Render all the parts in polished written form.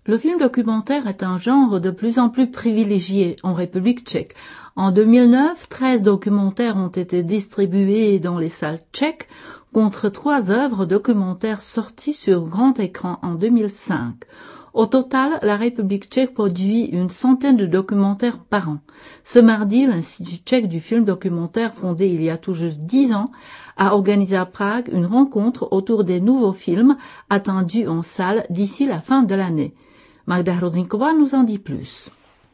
Le film documentaire est un genre de plus en plus privilégié en République tchèque. En 2009, 13 documentaires ont été distribués dans les salles tchèques, contre 3 œuvres documentaires sorties sur grand écran en 2005. Au total, la République tchèque produit une centaine de documentaires par an. Ce mardi, l'Institut tchèque du film documentaire, fondé il y a tout juste 10 ans, a organisé à Prague une rencontre autour des nouveaux films attendus en salle d'ici la fin de l'année. Magda Hrozinková nous en dit plus.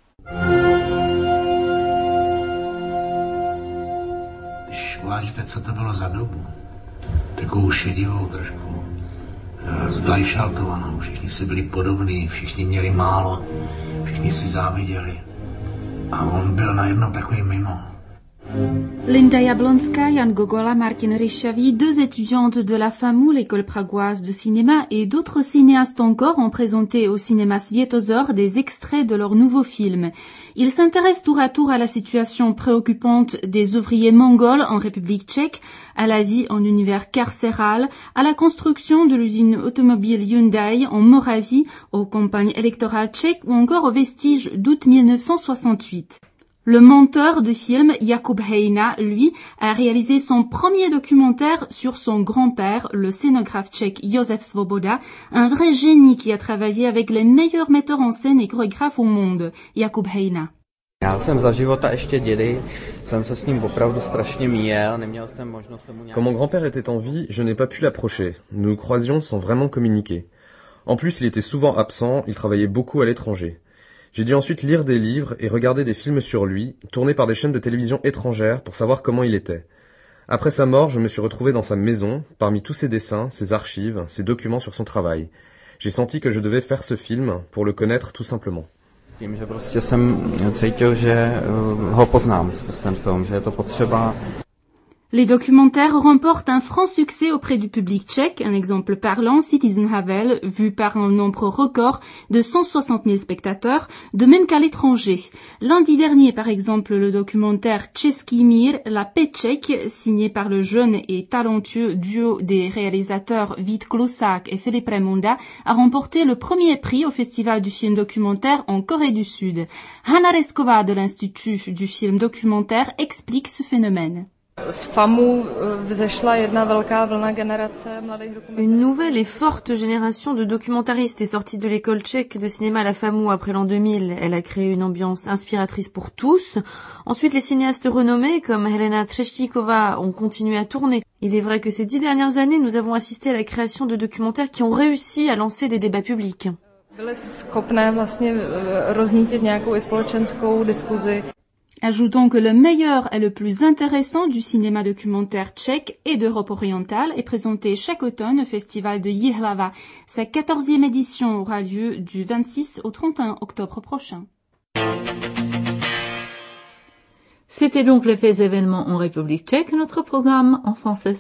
Když uvážíte, co to bylo za dobu, takovou šedivou trošku, zglajšaltovanou, všichni si byli podobní, všichni měli málo, všichni si záviděli. A on byl najednou takový mimo. Linda Jablonska, Jan Gogola, Martin Rychavi, 2 étudiantes de la FAMU, l'école pragoise de cinéma, et d'autres cinéastes encore ont présenté au cinéma Svietozor des extraits de leur nouveau film. Ils s'intéressent tour à tour à la situation préoccupante des ouvriers mongols en République tchèque, à la vie en univers carcéral, à la construction de l'usine automobile Hyundai en Moravie, aux campagnes électorales tchèques ou encore aux vestiges d'août 1968. Le monteur de film, Jakub Hejna, lui, a réalisé son premier documentaire sur son grand-père, le scénographe tchèque Josef Svoboda, un vrai génie qui a travaillé avec les meilleurs metteurs en scène et chorégraphes au monde. Jakub Hejna. Quand mon grand-père était en vie, je n'ai pas pu l'approcher. Nous nous croisions sans vraiment communiquer. En plus, il était souvent absent, il travaillait beaucoup à l'étranger. J'ai dû ensuite lire des livres et regarder des films sur lui, tournés par des chaînes de télévision étrangères pour savoir comment il était. Après sa mort, je me suis retrouvé dans sa maison, parmi tous ses dessins, ses archives, ses documents sur son travail. J'ai senti que je devais faire ce film pour le connaître tout simplement. Les documentaires remportent un franc succès auprès du public tchèque. Un exemple parlant, Citizen Havel, vu par un nombre record de 160 000 spectateurs, de même qu'à l'étranger. Lundi dernier, par exemple, le documentaire Český mír, la paix tchèque, signé par le jeune et talentueux duo des réalisateurs Vít Klusák et Filip Remunda, a remporté le premier prix au Festival du film documentaire en Corée du Sud. Hanna Resková de l'Institut du film documentaire explique ce phénomène. Une nouvelle et forte génération de documentaristes est sortie de l'école tchèque de cinéma La FAMU après l'an 2000. Elle a créé une ambiance inspiratrice pour tous. Ensuite, les cinéastes renommés comme Helena Třeštíková ont continué à tourner. Il est vrai que ces 10 dernières années, nous avons assisté à la création de documentaires qui ont réussi à lancer des débats publics. Ajoutons que le meilleur et le plus intéressant du cinéma documentaire tchèque et d'Europe orientale est présenté chaque automne au festival de Jihlava. Sa 14e édition aura lieu du 26 au 31 octobre prochain. C'était donc les faits événements en République tchèque, notre programme en français.